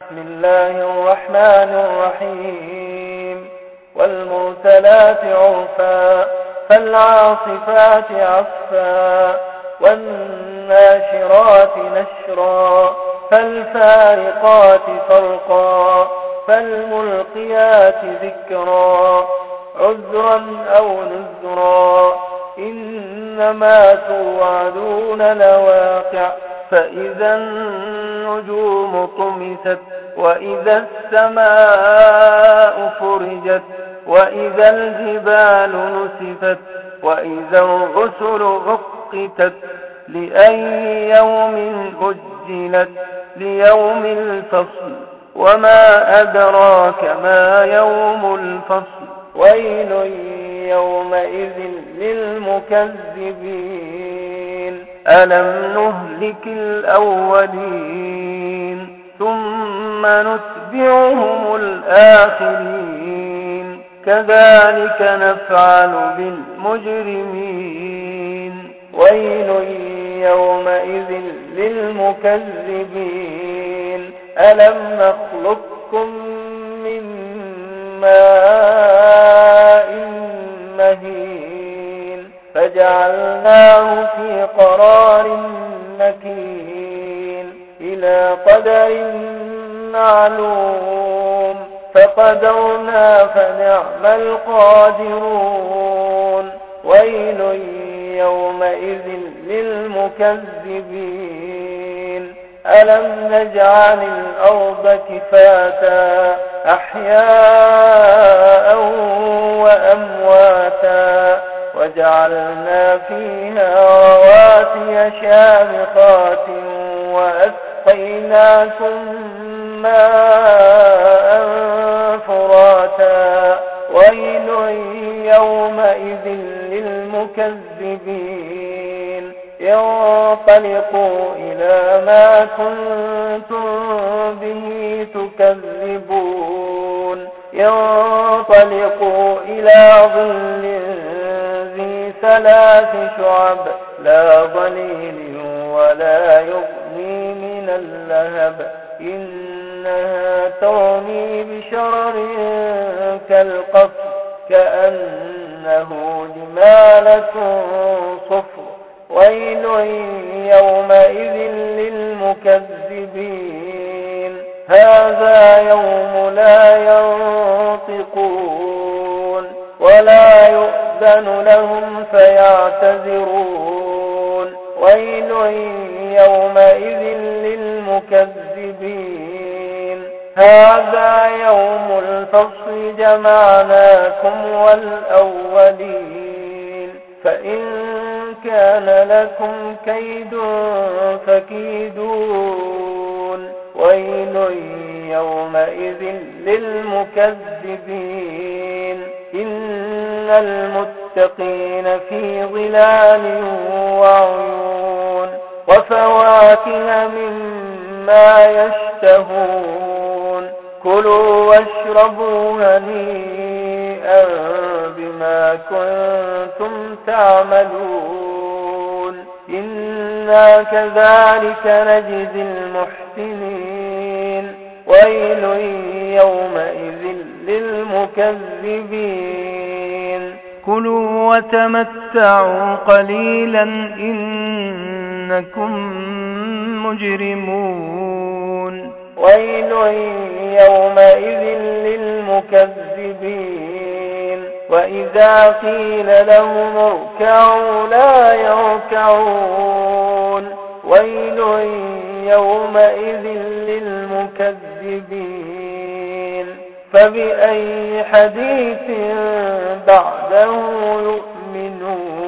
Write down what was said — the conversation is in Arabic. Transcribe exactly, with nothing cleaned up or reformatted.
بسم الله الرحمن الرحيم والمرسلات عرفا فالعاصفات عصفا والناشرات نشرا فالفارقات فرقا فالملقيات ذكرا عذرا أو نذرا إنما توعدون لواقع فإذا النجوم طمست وإذا السماء فرجت وإذا الجبال نسفت وإذا الرسل عقتت لأي يوم أجلت ليوم الفصل وما أدراك ما يوم الفصل ويل يومئذ للمكذبين ألم نهلك الأولين ثم نتبعهم الآخرين كذلك نفعل بالمجرمين ويل يومئذ للمكذبين ألم نخلقكم من ماء مهين فجعلناه في قرار مكين إلى قدر معلوم فقدرنا فنعم القادرون ويل يومئذ للمكذبين ألم نجعل الأرض كفاتا أحياء وأمواتا وجعلنا فيها رواسي شامخات وأسقيناكم ماء فراتا ويل يومئذ للمكذبين ينطلقوا إلى ما كنتم به تكذبون ينطلقوا إلى ظل ذي ثلاث شعب لا ظليل ولا يغني من اللهب إنها ترمي بشرر كالقصر كأنه جمالة صفر ويل يومئذ للمكذبين هذا يوم لا ينطقون ولا يؤذن لهم فيعتذرون ويل يومئذ للمكذبين هذا يوم الفصل جمعناكم والأولين فإن كان لكم كيد فكيدون ويل يومئذ للمكذبين إن المتقين في ظلال وعيون وفواكه مما يشتهون كلوا واشربوا هنيئا بما كنتم تعملون إنا كذلك نجزي المحسنين ويل يومئذ للمكذبين كلوا وتمتعوا قليلا إنكم مجرمون ويل يومئذ للمكذبين وإذا قيل لهم اركعوا لا يركعون ويل يومئذ للمكذبين فبأي حديث بعده يؤمنون